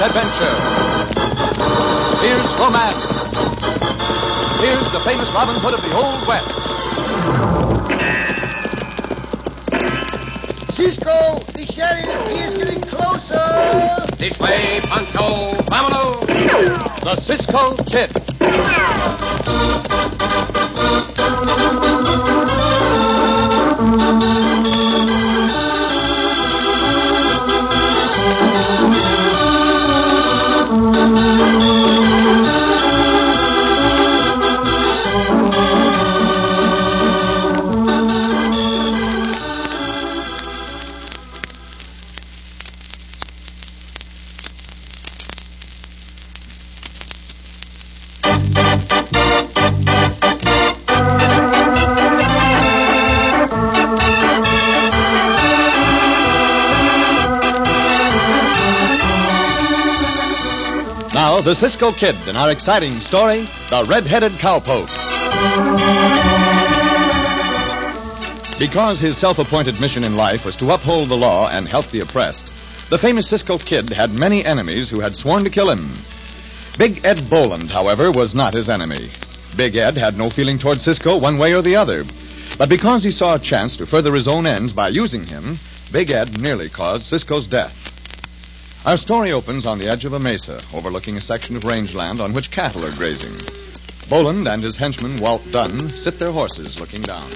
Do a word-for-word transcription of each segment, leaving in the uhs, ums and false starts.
adventure. Here's romance. Here's the famous Robin Hood of the Old West. Cisco, the sheriff, he is getting closer. This way, Pancho. Vámonos. The Cisco Kid. Now, the Cisco Kid in our exciting story, The Red-Headed Cowpoke. Because his self-appointed mission in life was to uphold the law and help the oppressed, the famous Cisco Kid had many enemies who had sworn to kill him. Big Ed Boland, however, was not his enemy. Big Ed had no feeling toward Cisco one way or the other. But because he saw a chance to further his own ends by using him, Big Ed nearly caused Cisco's death. Our story opens on the edge of a mesa, overlooking a section of rangeland on which cattle are grazing. Boland and his henchman, Walt Dunn, sit their horses looking down.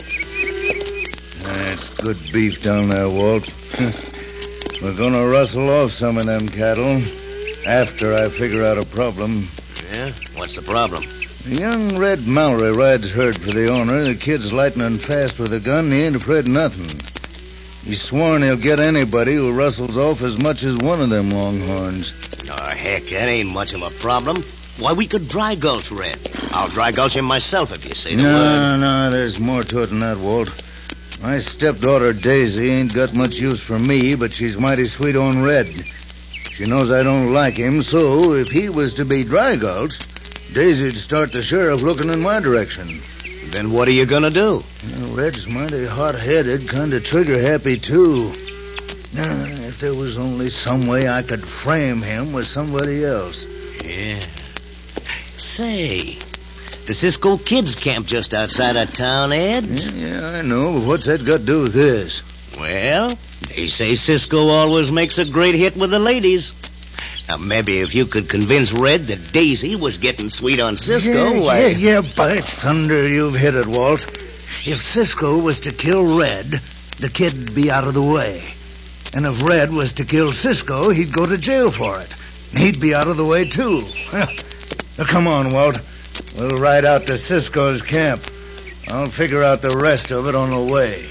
That's good beef down there, Walt. We're going to rustle off some of them cattle after I figure out a problem. Yeah? What's the problem? The young Red Mallory rides herd for the owner. The kid's lightning fast with a gun. He ain't afraid of nothing. He's sworn he'll get anybody who rustles off as much as one of them longhorns. Oh, heck, that ain't much of a problem. Why, we could dry gulch Red. I'll dry gulch him myself if you say the no, word. No, no, there's more to it than that, Walt. My stepdaughter Daisy ain't got much use for me, but she's mighty sweet on Red. She knows I don't like him, so if he was to be dry gulched, Daisy'd start the sheriff looking in my direction. Then what are you going to do? Well, Red's mighty hot-headed, kind of trigger-happy, too. Now, if there was only some way I could frame him with somebody else. Yeah. Say, the Cisco Kid's camp just outside of town, Ed. Yeah, yeah, I know, but what's that got to do with this? Well, they say Cisco always makes a great hit with the ladies. Now, maybe if you could convince Red that Daisy was getting sweet on Cisco, yeah, why... Yeah, yeah, by thunder, you've hit it, Walt. If Cisco was to kill Red, the kid'd be out of the way. And if Red was to kill Cisco, he'd go to jail for it. And he'd be out of the way, too. Now, come on, Walt. We'll ride out to Cisco's camp. I'll figure out the rest of it on the way.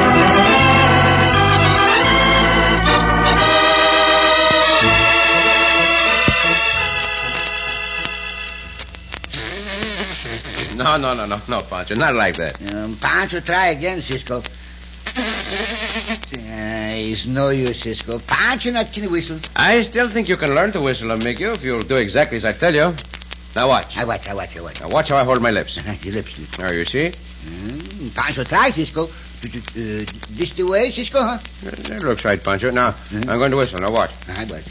No, no, no, no, no, Pancho, not like that. Um, Pancho, try again, Cisco. Uh, it's no use, Cisco. Pancho not can whistle. I still think you can learn to whistle, amigo, if you'll do exactly as I tell you. Now watch. I watch, I watch, I watch. Now watch how I hold my lips. Your lips, lips. Now, you see? Mm, Pancho, try, Cisco. Uh, this the way, Cisco, huh? That looks right, Pancho. Now, mm-hmm. I'm going to whistle. Now watch. I watch.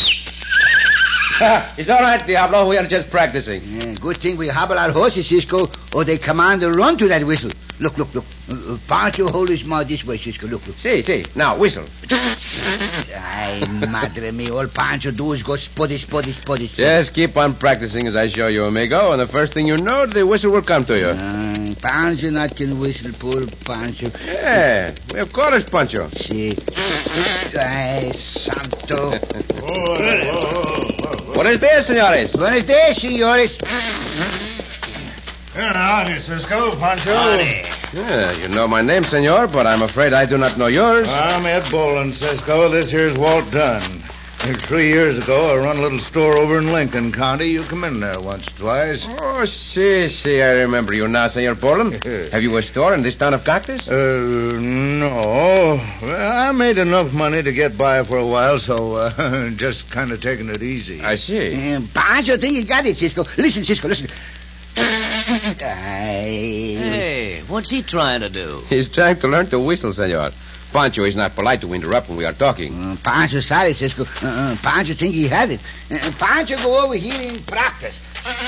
It's all right, Diablo. We are just practicing. Yeah, good thing we hobble our horses, Cisco, or they command to run to that whistle. Look, look, look. Uh, Pancho, hold his mouth this way, Cisco. Look, look. See, see. Now, whistle. Ay, madre mia. All Pancho do is go spotty, spotty, spotty. Just keep on practicing as I show you, amigo, and the first thing you know, the whistle will come to you. Uh, Pancho not can whistle, poor Pancho. Yeah, of course, Pancho. See. Ay, santo. Buenos dias, senores. Buenos dias, senores. Yeah, howdy, Cisco, Pancho. Howdy. Yeah, you know my name, senor, but I'm afraid I do not know yours. I'm Ed Boland, Cisco. This here's Walt Dunn. Three years ago, I run a little store over in Lincoln County. You come in there once or twice. Oh, si, si, I remember you now, Senor Boland. Have you a store in this town of Cactus? Uh, no. I made enough money to get by for a while, so uh, just kind of taking it easy. I see. Um, Pancho think he got it, Cisco. Listen, Cisco, listen. Ay. Hey, what's he trying to do? He's trying to learn to whistle, senor. Pancho is not polite to interrupt when we are talking. Uh, Pancho sorry, Cisco. Uh, uh, Pancho think he has it. Uh, Pancho go over here in practice.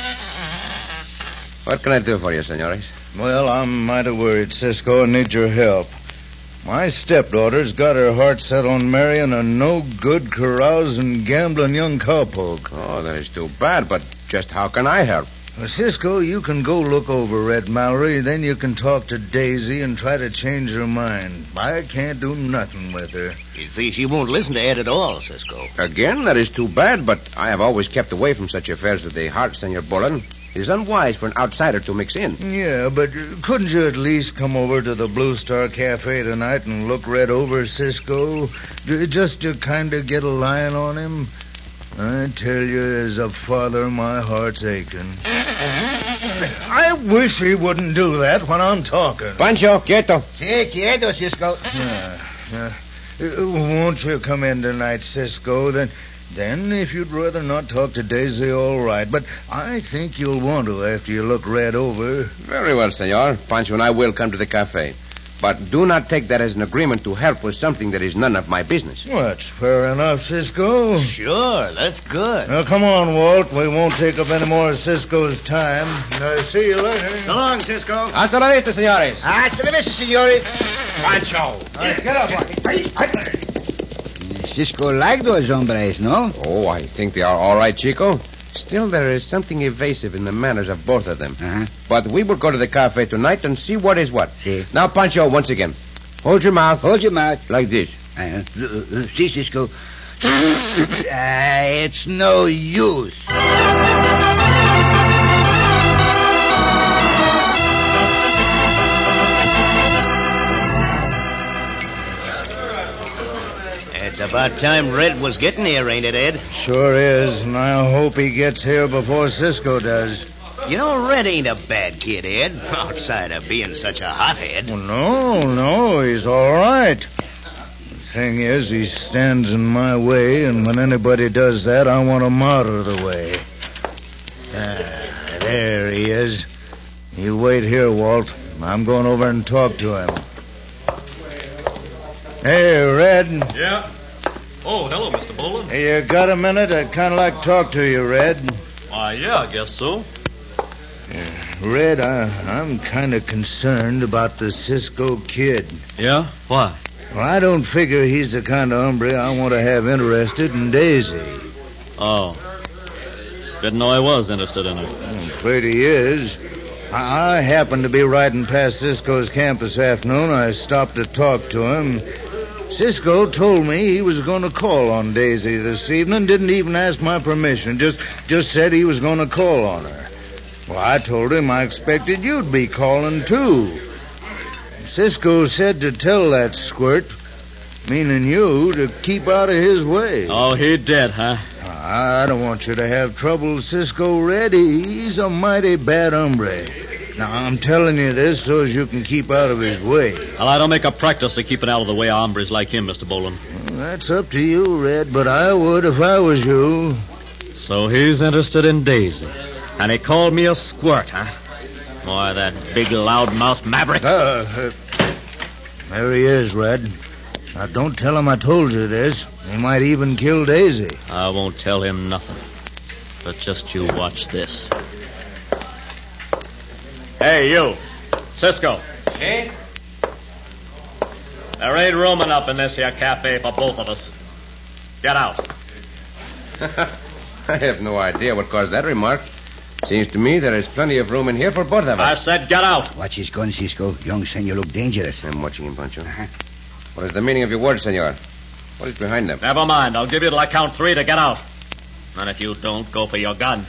What can I do for you, senores? Well, I'm mighty worried, Cisco, and need your help. My stepdaughter's got her heart set on marrying a no-good, carousing, gambling young cowpoke. Oh, that is too bad, but just how can I help? Well, Cisco, you can go look over Red Mallory, then you can talk to Daisy and try to change her mind. I can't do nothing with her. You see, she won't listen to Ed at all, Cisco. Again, that is too bad, but I have always kept away from such affairs of the heart, Senor Bolan. It is unwise for an outsider to mix in. Yeah, but couldn't you at least come over to the Blue Star Cafe tonight and look Red over, Cisco? Just to kind of get a line on him? I tell you, as a father, my heart's aching. I wish he wouldn't do that when I'm talking. Pancho, quieto. Si, quieto, Cisco. Yeah, yeah. Uh, won't you come in tonight, Cisco? Then, then, if you'd rather not talk to Daisy, all right. But I think you'll want to after you look Red over. Very well, senor. Pancho and I will come to the cafe. But do not take that as an agreement to help with something that is none of my business. Well, that's fair enough, Cisco. Sure, that's good. Now, come on, Walt. We won't take up any more of Cisco's time. Uh, see you later. So long, Cisco. Hasta la vista, senores. Hasta la vista, senores. Pancho. All right, get up, Walt. Cisco like those hombres, no? Oh, I think they are all right, Chico. Still, there is something evasive in the manners of both of them. Uh-huh. But we will go to the cafe tonight and see what is what. See. Now, Pancho, once again. Hold your mouth. Hold your mouth. Like this. Uh, uh, see, Cisco. uh, it's no use. It's about time Red was getting here, ain't it, Ed? Sure is, and I hope he gets here before Cisco does. You know, Red ain't a bad kid, Ed, outside of being such a hothead. Well, no, no, he's all right. The thing is, he stands in my way, and when anybody does that, I want him out of the way. Ah, there he is. You wait here, Walt. I'm going over and talk to him. Hey, Red. Yeah? Oh, hello, Mister Bolan. Hey, you got a minute? I'd kind of like to talk to you, Red. Why, yeah, I guess so. Red, I, I'm kind of concerned about the Cisco kid. Yeah? Why? Well, I don't figure he's the kind of hombre I want to have interested in Daisy. Oh. Didn't know I was interested in her. I'm afraid he is. I, I happened to be riding past Cisco's camp this afternoon. I stopped to talk to him. Cisco told me he was going to call on Daisy this evening. Didn't even ask my permission. Just, just said he was going to call on her. Well, I told him I expected you'd be calling, too. Cisco said to tell that squirt, meaning you, to keep out of his way. Oh, he did, huh? I don't want you to have trouble, Cisco Red. He's a mighty bad hombre. Now, I'm telling you this so as you can keep out of his way. Well, I don't make a practice of keeping out of the way of hombres like him, Mister Bolan. Well, that's up to you, Red, but I would if I was you. So he's interested in Daisy. And he called me a squirt, huh? Boy, that big loudmouth maverick. Uh, uh, there he is, Red. Now, don't tell him I told you this. He might even kill Daisy. I won't tell him nothing. But just you watch this. Hey, you. Cisco. Hey? There ain't room enough in this here cafe for both of us. Get out. I have no idea what caused that remark. Seems to me there is plenty of room in here for both of I us. said get out. Watch his gun, Cisco. Young senor look dangerous. I'm watching him, Pancho. Uh-huh. What is the meaning of your words, senor? What is behind them? Never mind. I'll give you till I count three to get out. And if you don't, go for your gun.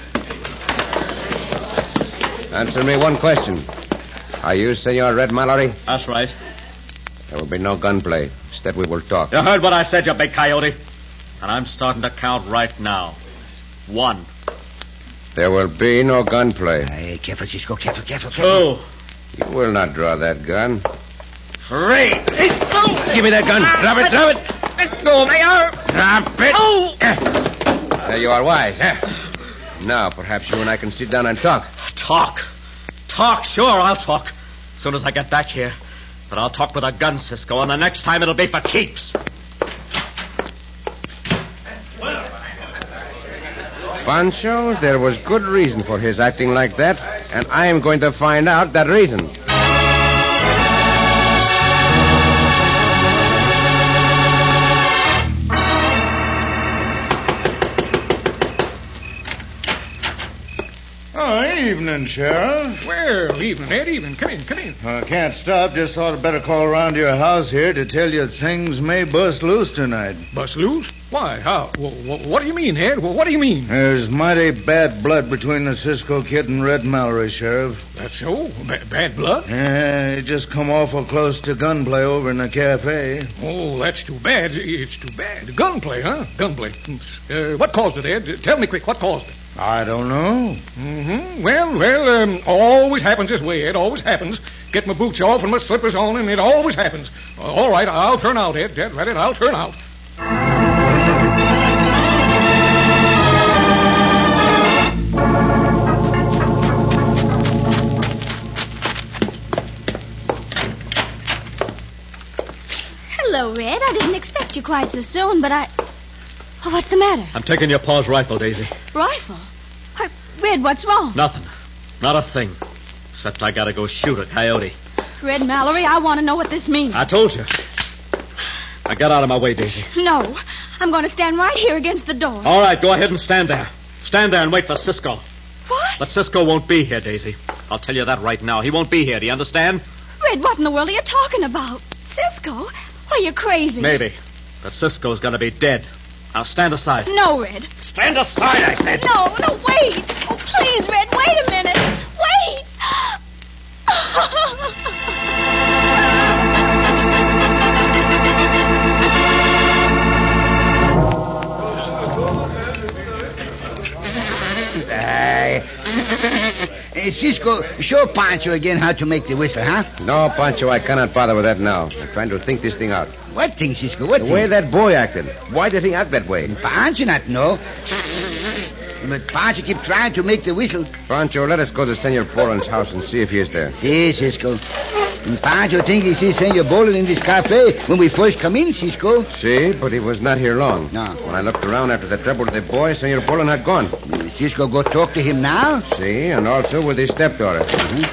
Answer me one question. Are you Senor Red Mallory? That's right. There will be no gunplay. Instead, we will talk. You heard what I said, you big coyote. And I'm starting to count right now. One. There will be no gunplay. Hey, careful, Cisco. Careful, careful, careful. Two. You will not draw that gun. Three. Give me that gun. Drop it, drop it. Let go, Mayor. Drop it. Oh. There you are wise, huh? Now, perhaps you and I can sit down and talk. Talk. Talk, sure, I'll talk. As soon as I get back here. But I'll talk with a gun, Cisco, and the next time it'll be for keeps. Pancho, there was good reason for his acting like that, and I am going to find out that reason. Evening, Sheriff. Well, evening, Ed, evening. Come in, come in. I can't stop. Just thought I'd better call around to your house here to tell you things may bust loose tonight. Bust loose? Why? How? What, what do you mean, Ed? What do you mean? There's mighty bad blood between the Cisco Kid and Red Mallory, Sheriff. That's so? Ba- bad blood? Yeah, it just come awful close to gunplay over in the cafe. Oh, that's too bad. It's too bad. Gunplay, huh? Gunplay. Uh, what caused it, Ed? Tell me quick, what caused it? I don't know. Mm-hmm. Well, well, um, always happens this way, Ed. Always happens. Get my boots off and my slippers on, and it always happens. Uh, all right, I'll turn out, Ed. Ed, right, Ed, I'll turn out. Hello, Red. I didn't expect you quite so soon, but I... Oh, what's the matter? I'm taking your pa's rifle, Daisy. Rifle? Why, Red, what's wrong? Nothing. Not a thing. Except I gotta go shoot a coyote. Red Mallory, I want to know what this means. I told you. Now get out of my way, Daisy. No. I'm going to stand right here against the door. All right, go ahead and stand there. Stand there and wait for Cisco. What? But Cisco won't be here, Daisy. I'll tell you that right now. He won't be here, do you understand? Red, what in the world are you talking about? Cisco? Why, you're crazy. Maybe. But Cisco's gonna be dead. Now stand aside. No, Red. Stand aside, I said. No, no, wait. Oh, please, Red, wait a minute. Wait. Uh, uh, Cisco, show Pancho again how to make the whistle, huh? No, Pancho, I cannot bother with that now. I'm trying to think this thing out. What thing, Cisco? What The thing? way that boy acted. Why did he act that way? Pancho not know. But Pancho keep trying to make the whistle. Pancho, let us go to Senor Poland's house and see if he is there. See, Cisco. And Pancho think he see Senor Boland in this cafe when we first come in, Cisco. See, but he was not here long. No. When I looked around after the trouble with the boy, Senor Poland had gone. Uh, Cisco go talk to him now. See, and also with his stepdaughter. Uh-huh.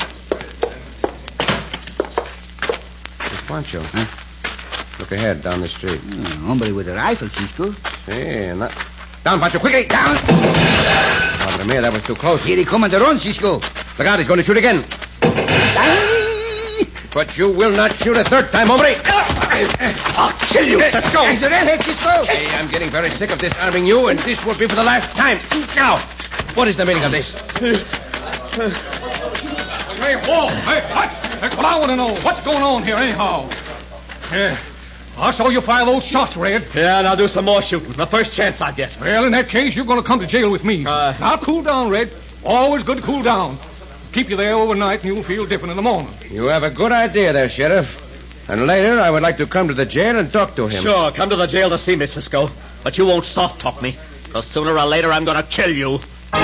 Hey, Pancho. Huh? Look ahead, down the street. Uh, hombre with a rifle, Cisco. See, and that... Down, Pancho, quickly, down! Madre mia, that was too close. Here he come on the run, Cisco. Look out, he's going to shoot again. But you will not shoot a third time, hombre. I'll kill you, Cisco. Thanks for that head, Cisco. Hey, I'm getting very sick of disarming you, and this will be for the last time. Now, what is the meaning of this? Hey, whoa. Hey, what? Hey, well, I want to know what's going on here, anyhow. Yeah. I saw you fire those shots, Red. Yeah, and I'll do some more shooting. The first chance I get. Well, in that case, you're going to come to jail with me. Uh, now, cool down, Red. Always good to cool down. Keep you there overnight, and you'll feel different in the morning. You have a good idea there, Sheriff. And later, I would like to come to the jail and talk to him. Sure, come to the jail to see me, Cisco. But you won't soft-talk me. Because sooner or later, I'm going to kill you.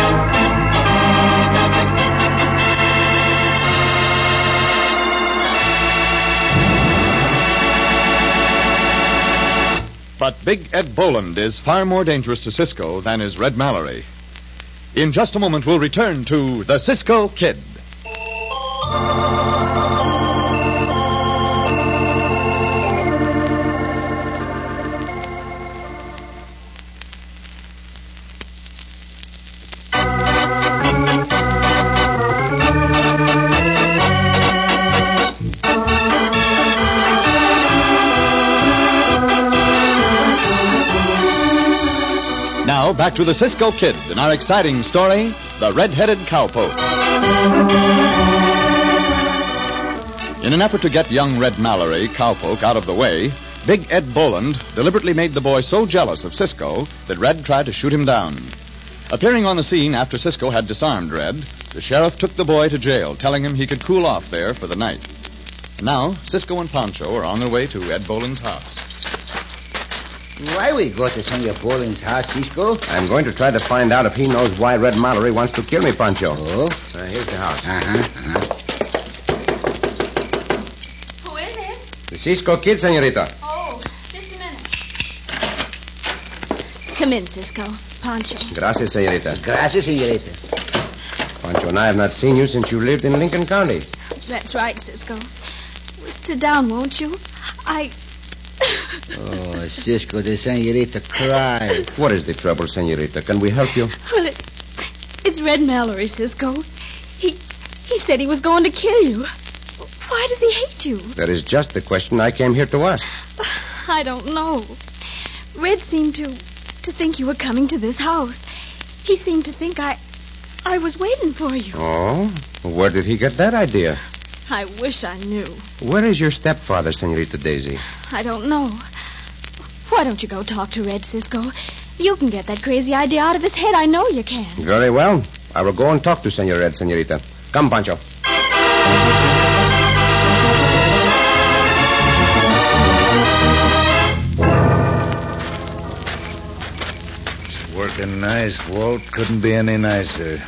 But Big Ed Boland is far more dangerous to Cisco than is Red Mallory. In just a moment, we'll return to the Cisco Kid. Now, back to the Cisco Kid in our exciting story, The Red-Headed Cowpoke. In an effort to get young Red Mallory, Cowpoke, out of the way, Big Ed Boland deliberately made the boy so jealous of Cisco that Red tried to shoot him down. Appearing on the scene after Cisco had disarmed Red, the sheriff took the boy to jail, telling him he could cool off there for the night. Now, Cisco and Pancho are on their way to Ed Boland's house. Why we go to Senor Boland's house, Cisco? I'm going to try to find out if he knows why Red Mallory wants to kill me, Pancho. Oh? Uh, here's the house. Uh-huh, uh-huh. Who The Cisco Kid, senorita. Oh, just a minute. Come in, Cisco. Pancho. Gracias, senorita. Gracias, senorita. Pancho and I have not seen you since you lived in Lincoln County. That's right, Cisco. Well, sit down, won't you? I... Oh, Cisco, the senorita cried. What is the trouble, senorita? Can we help you? Well, it, it's Red Mallory, Cisco. He he said he was going to kill you. Why does he hate you? That is just the question I came here to ask. I don't know. Red seemed to to think you were coming to this house. He seemed to think I I was waiting for you. Oh? Where did he get that idea? I wish I knew. Where is your stepfather, senorita Daisy? I don't know. Why don't you go talk to Red, Cisco? You can get that crazy idea out of his head. I know you can. Very well. I will go and talk to Senor Red, senorita. Come, Pancho. It's working nice, Walt. Couldn't be any nicer.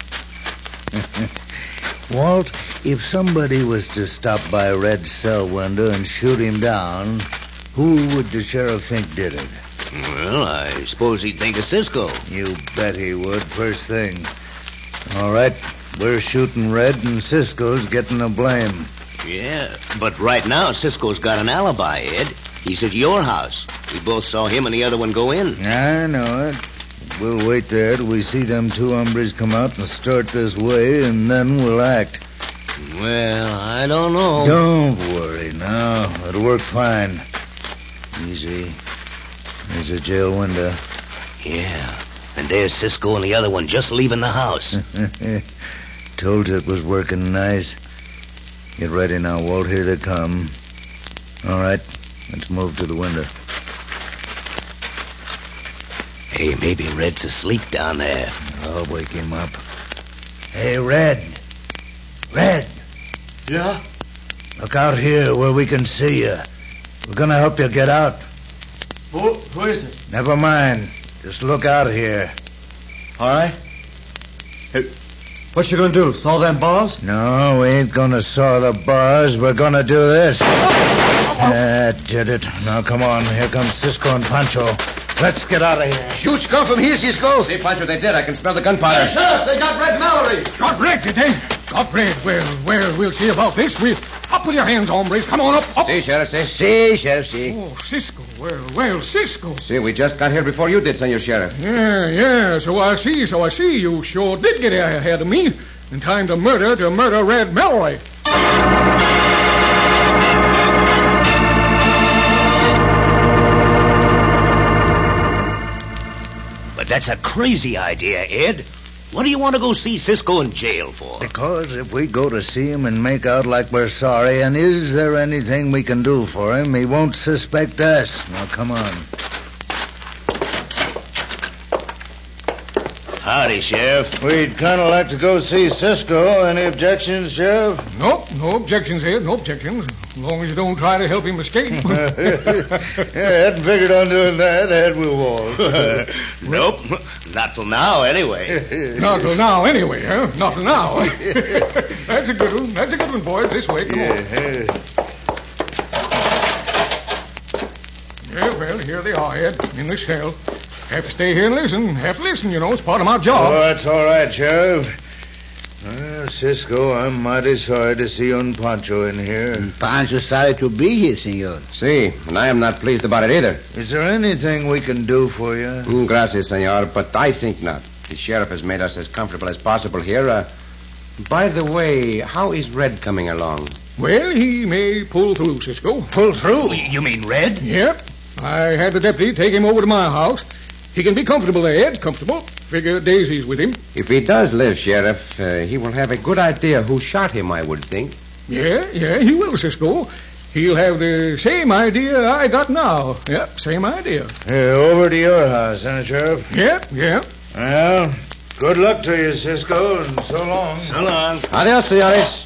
Walt, if somebody was to stop by Red's cell window and shoot him down, who would the sheriff think did it? Well, I suppose he'd think of Cisco. You bet he would, first thing. All right, we're shooting Red and Cisco's getting the blame. Yeah, but right now Cisco's got an alibi, Ed. He's at your house. We both saw him and the other one go in. I know it. We'll wait there till we see them two hombres come out and start this way, and then we'll act. Well, I don't know. Don't worry now. It'll work fine. Easy. There's a jail window. Yeah, and there's Cisco and the other one just leaving the house. Told you it was working nice. Get ready now, Walt. Here they come. All right, let's move to the window. Hey, maybe Red's asleep down there. I'll wake him up. Hey, Red. Red. Yeah? Look out here where we can see you. We're going to help you get out. Who, who is it? Never mind. Just look out here. All right. Hey, what you gonna do, saw them bars? No, we ain't going to saw the bars. We're going to do this. That did it. Now, come on. Here comes Cisco and Pancho. Let's get out of here. Shoots come from here, Cisco. See, Pancho, they did. I can smell the gunpowder. Sheriff, they got Red Mallory. Got Red, did they? Got Red. Well, well, we'll see about this. We'll... Up with your hands, hombres. Come on up, up. See, Sheriff, see? See, Sheriff, see. Oh, Cisco. Well, well, Cisco. See, we just got here before you did, Senor Sheriff. Yeah, yeah, so I see, so I see. You sure did get ahead of me. In time to murder, to murder Red Mallory. But that's a crazy idea, Ed. What do you want to go see Cisco in jail for? Because if we go to see him and make out like we're sorry, and is there anything we can do for him, he won't suspect us. Now, come on. Howdy, Sheriff. We'd kind of like to go see Cisco. Any objections, Sheriff? Nope, no objections, Ed, no objections. As long as you don't try to help him escape. Yeah, hadn't figured on doing that, had we, Walt? Nope, not till now, anyway. Not till now, anyway, huh? Not till now. That's a good one. That's a good one, boys. This way, come on. Yeah. Yeah, well, here they are, Ed, in this cell. Have to stay here and listen. Have to listen, you know. It's part of my job. Oh, that's all right, Sheriff. Well, Cisco, I'm mighty sorry to see you and Pancho in here. Pancho's sorry to be here, senor. See, and I am not pleased about it either. Is there anything we can do for you? Mm, gracias, senor, but I think not. The sheriff has made us as comfortable as possible here. Uh, by the way, how is Red coming along? Well, he may pull through, Cisco. Pull through? You mean Red? Yep. I had the deputy take him over to my house. He can be comfortable there, Ed. Comfortable. Figure Daisy's with him. If he does live, Sheriff, uh, he will have a good idea who shot him, I would think. Yeah, yeah, he will, Cisco. He'll have the same idea I got now. Yep, same idea. Here, over to your house, huh, Sheriff? Yep, yep. Well, good luck to you, Cisco, and so long. So long. Adios, senores.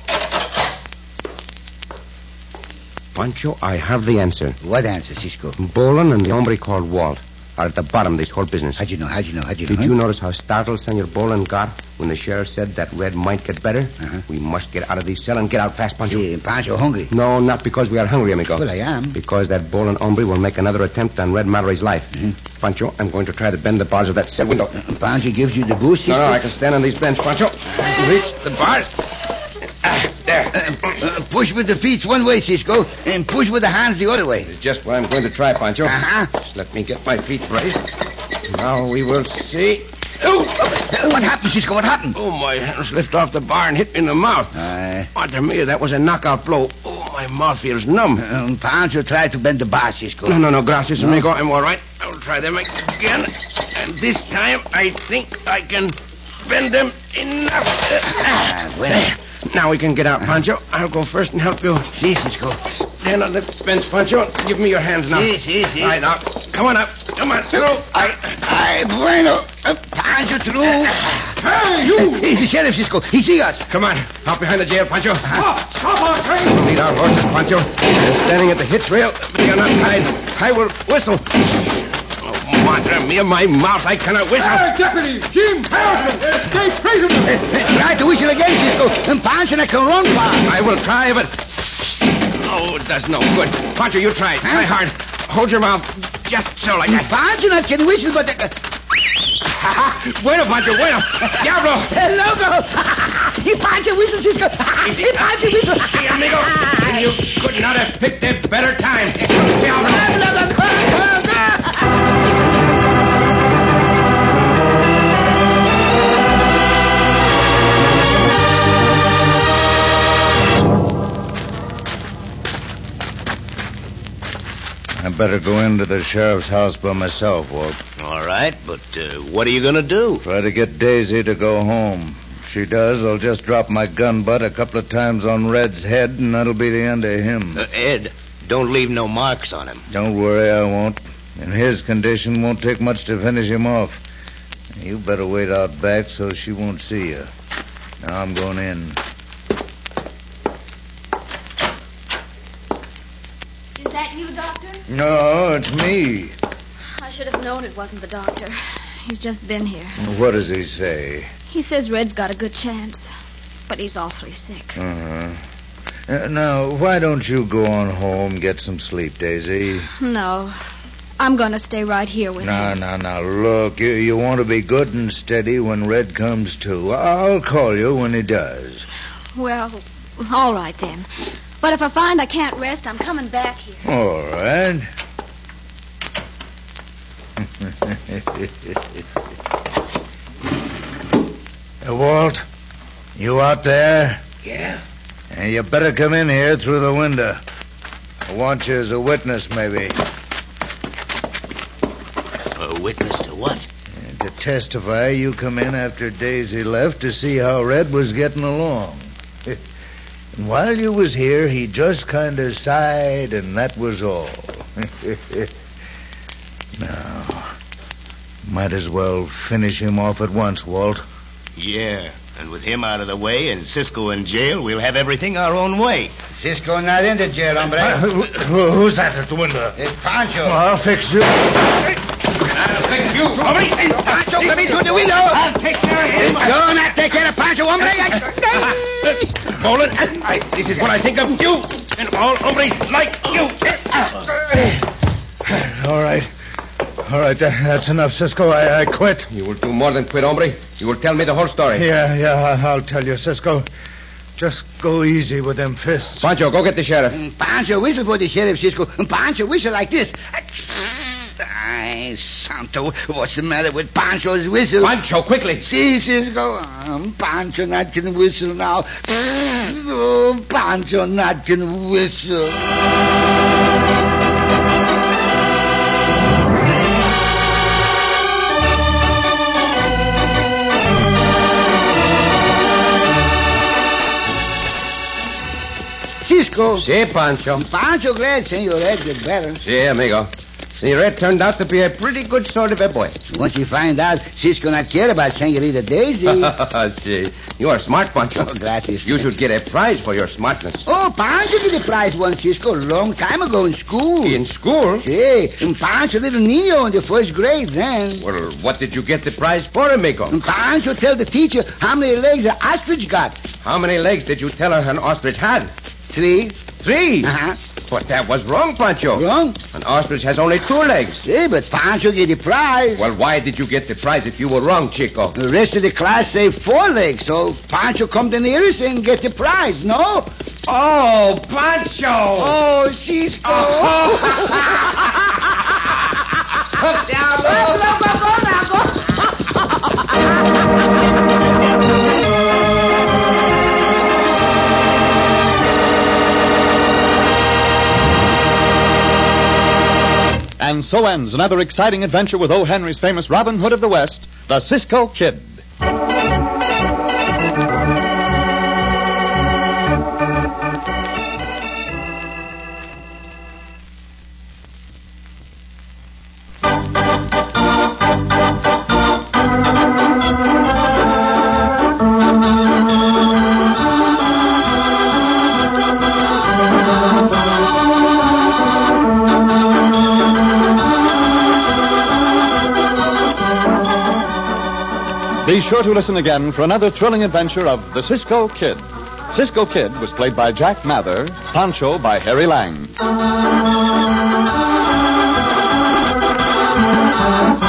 Pancho, I have the answer. What answer, Cisco? Bolan and the hombre called Walt. are at the bottom of this whole business. How'd you know? How'd you know? How'd you know? Did huh? you notice how startled Senor Boland got when the sheriff said that Red might get better? Uh-huh. We must get out of this cell and get out fast, Pancho. Yeah, Pancho hungry. No, not because we are hungry, amigo. Well, I am. Because that Boland hombre will make another attempt on Red Mallory's life. Mm-hmm. Pancho, I'm going to try to bend the bars of that cell window. Uh, Pancho gives you the boost? No, no, I can stand on these bench, Pancho. Reach the bars. Ah, there. Uh, uh, push with the feet one way, Cisco, and push with the hands the other way. It's just what I'm going to try, Pancho. Uh-huh. Just let me get my feet braced. Now we will see. Oh, uh, what happened, Cisco? What happened? Oh, my hand slipped off the bar and hit me in the mouth. Uh, Madre mia, that was a knockout blow. Oh, my mouth feels numb. um, Pancho tried to bend the bar, Cisco. No, no, no, gracias, no. amigo. I'm all right. I'll try them again. And this time, I think I can bend them enough. Ah, well. Now we can get out, Pancho. I'll go first and help you. Si, Cisco. Stand on the bench, Pancho. Give me your hands now. Si, si, si. All right, now. Come on up. Come on, through. I, I, bueno. Uh, Pancho through. Hey, you! He's the sheriff, Cisco. He see us. Come on. Out behind the jail, Pancho. Stop! Stop our train! Lead our horses, Pancho. They're standing at the hitch rail. They are not tied. I will whistle. Oh, madre mia, my mouth. I cannot whistle. Hey, deputy! Jim Harrison! Escape prisoner! Uh, uh, try to whistle again, Cisco. And Pancho I can run far. I will try, but... Oh, it does no good. Pancho, you try. Try hard. Hold your mouth just so like that. Pancho I can whistle, but... Uh, bueno, Pancho, bueno. Diablo. Uh, loco. He Pancho whistle, Cisco. He Pancho whistle. Sí, amigo. And you could not have picked a better time. Diablo. Loco, loco, loco. I better go into the sheriff's house by myself, Walt. All right, but uh, what are you going to do? Try to get Daisy to go home. If she does, I'll just drop my gun butt a couple of times on Red's head, and that'll be the end of him. Uh, Ed, don't leave no marks on him. Don't worry, I won't. In his condition, won't take much to finish him off. You better wait out back so she won't see you. Now I'm going in. Is that you, Doctor? No, it's me. I should have known it wasn't the doctor. He's just been here. What does he say? He says Red's got a good chance, but he's awfully sick. Uh-huh. Uh, now, why don't you go on home, get some sleep, Daisy? No. I'm going to stay right here with Now, him. now, now, look, you, you want to be good and steady when Red comes to. I'll call you when he does. Well, all right then. But if I find I can't rest, I'm coming back here. All right. Hey, Walt, you out there? Yeah? And you better come in here through the window. I want you as a witness, maybe. A witness to what? And to testify, you come in after Daisy left to see how Red was getting along. And while you was here, he just kind of sighed, and that was all. Now, might as well finish him off at once, Walt. Yeah, and with him out of the way and Cisco in jail, we'll have everything our own way. Cisco not in the jail, hombre. Uh, who, who- who's that at the window? It's Pancho. I'll fix you. I'll fix you, hombre. Pancho, come in through the window. I'll take care of him. Don't not take care of Pancho, hombre. Boland, I, this is what I think of you and all hombres like you. All right. All right, that, that's enough, Cisco. I, I quit. You will do more than quit, hombre. You will tell me the whole story. Yeah, yeah, I- I'll tell you, Cisco. Just go easy with them fists. Pancho, go get the sheriff. Pancho whistle for the sheriff, Cisco. Pancho whistle like this. Ay, Santo, what's the matter with Pancho's whistle? Pancho, quickly. See, Cisco, um, Pancho not can whistle now. Oh, Pancho not can whistle. Cisco. Sí, Pancho. Pancho glad Senor Ed get better. Sí, amigo. See, Red turned out to be a pretty good sort of a boy. Once you find out Cisco not care about Senorita Daisy. See, you are smart, Pancho. Oh, gracias. You should get a prize for your smartness. Oh, Pancho did the prize once, Cisco, a long time ago in school. In school? Sí, and Pancho, little Nino in the first grade then. Well, what did you get the prize for, amigo? And Pancho tell the teacher how many legs an ostrich got. How many legs did you tell her an ostrich had? Three. Three? Uh-huh. But that was wrong, Pancho. Wrong? An ostrich has only two legs. Yeah, but Pancho get the prize. Well, why did you get the prize if you were wrong, Chico? The rest of the class say four legs, so Pancho come the nearest and get the prize, no? Oh, Pancho! Oh, Cisco. And so ends another exciting adventure with O. Henry's famous Robin Hood of the West, the Cisco Kid. Be sure to listen again for another thrilling adventure of the Cisco Kid. Cisco Kid was played by Jack Mather, Pancho by Harry Lang.